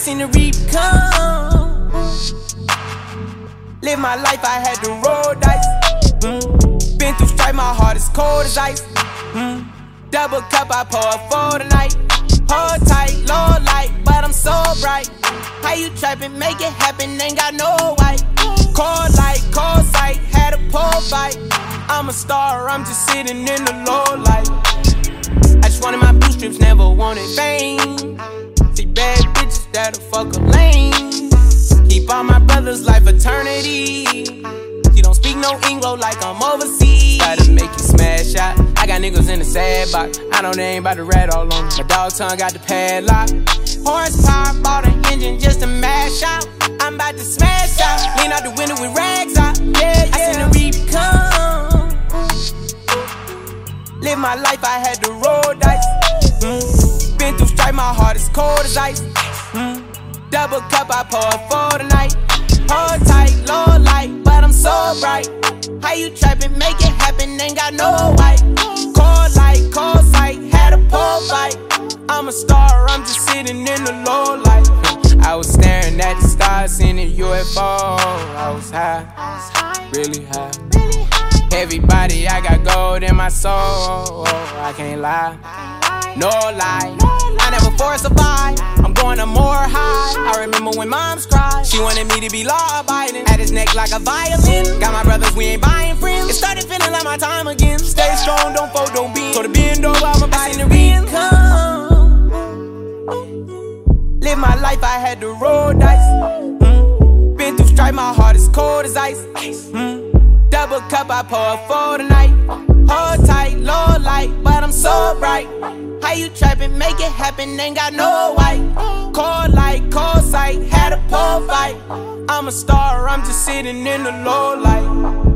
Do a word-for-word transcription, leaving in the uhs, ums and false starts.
seen the reap come. Live my life, I had to roll dice. Mm. Been through strife, my heart is cold as ice. Mm. Double cup, I pour for the night. Hold tight, low light, but I'm so bright. How you trappin', make it happen, ain't got no white. Cold light, cold sight, had a pole fight. I'm a star, I'm just sitting in the low light. I just wanted my blue strips, never wanted fame. See bad bitches that'll fuck a lane. Keep all my brothers life eternity. She don't speak no Anglo like I'm overseas. Gotta make you smash out. I got niggas in the sad box. I know they ain't about to rat all on me. My dog tongue got the padlock. Horsepower, bought an engine just to mash out. I'm about to smash out. Lean out the window with rags out. Yeah, yeah. I seen the reap come. Live my life, I had to roll dice. Mm. Been through strife, my heart is cold as ice. Mm. Double cup, I pour for the night. Hold tight, low light, but I'm so bright. How you trappin', make it happen, ain't got no white. Cold light, cold sight, had a pole fight. I'm a star, I'm just sitting in the low light. I was staring at the stars in a U F O. I was high, really high. Everybody, I got gold in my soul. I can't lie, no lie. I never forced a vibe, I'm going to more high. I remember when moms cried, she wanted me to be law-abiding. At his neck like a violin. Got my brothers, we ain't buying friends. It started feeling like my time again. Stay strong, don't fold, don't bend. So the bend over, I'ma buy the real come. Live my life, I had to roll dice. Mm. Been through strife, my heart is cold as ice. Mm. Double cup, I pour for the night. Hold tight, low light, but I'm so bright. How you trappin', make it happen, ain't got no white. Cold light, cold sight, had a pole fight. I'm a star, I'm just sitting in the low light.